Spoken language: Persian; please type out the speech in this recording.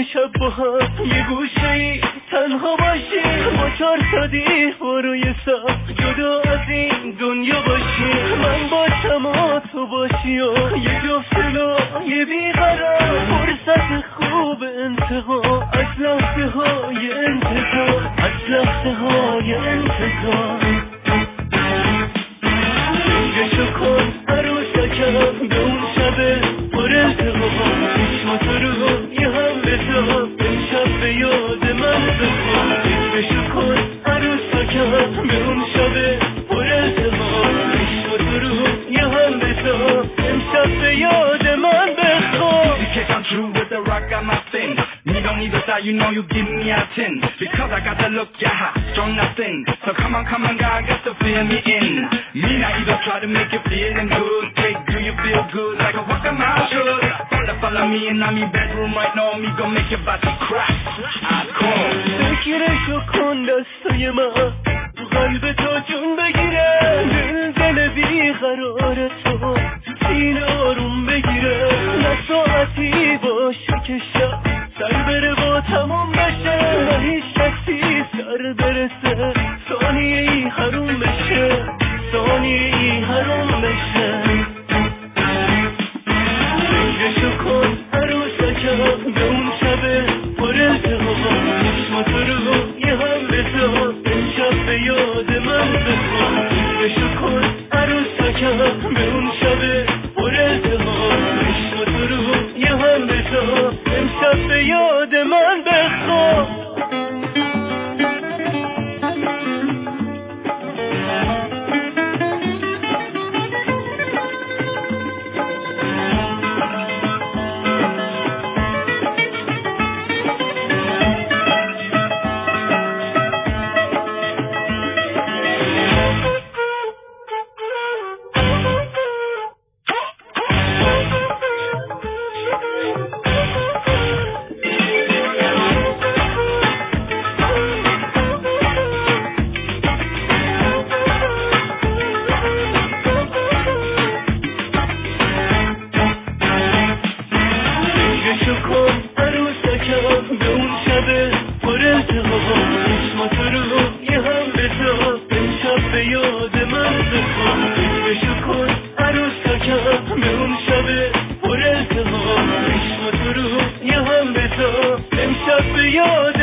شب با هم یه گوشه‌ای تنها باشیم، با 4 تا دیوار برو یه ساعت جدا از این دنیا باشیم. من باشم و تو باشی و یه جفت لایه بیقرار، فرصت خوب انتقام از لحظه های انتظار، از لحظه های انتظار. گشو کن عروسکم به اون شب پر التقام، چشماتو رو یه هم بذار امشب به یاد من بخواه. گشو کن عروسکم به اون شب پر التقام، چشماتو رو یه هم بذار امشب به یاد من بخواه. I'm true with the rock got my thing. You don't need to style, you know you give me a 10. Because I got the look, yeah, strong nothing. So come on, God, got to feel me in. Me not even try to make you feeling good. Take, do you feel good like a walk a mile should? Follow me in my bedroom right now. Me gon' make your body crack. I come. فکرشو کن دستای من تو قلب تو جون بگیره، دل بیقرار تو سینه آروم بگیره. نه ساعتی باشه که شب سر بره با تموم بشه، نه هیچ کسی سر برسه ثانیه ای حروم بشه، ثانیه ای حروم بشه. فکرشو کن عروسکم به اون شب پر التقام، چشماتو رو یه هم بذار امشب به یاد من بخواه. فکرشو کن عروسکم به اون شب پر التقام، چشماتو رو یه هم بذار امشب به یاد من بخواه. امشب به یاد